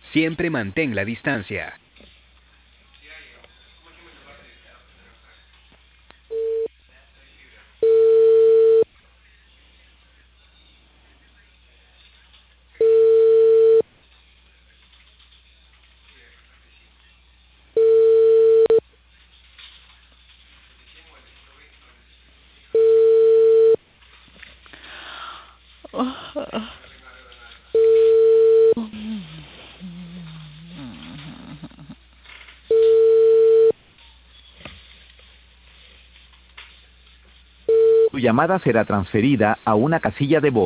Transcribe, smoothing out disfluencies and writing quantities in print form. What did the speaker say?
Siempre mantén la distancia. Tu llamada será transferida a una casilla de voz.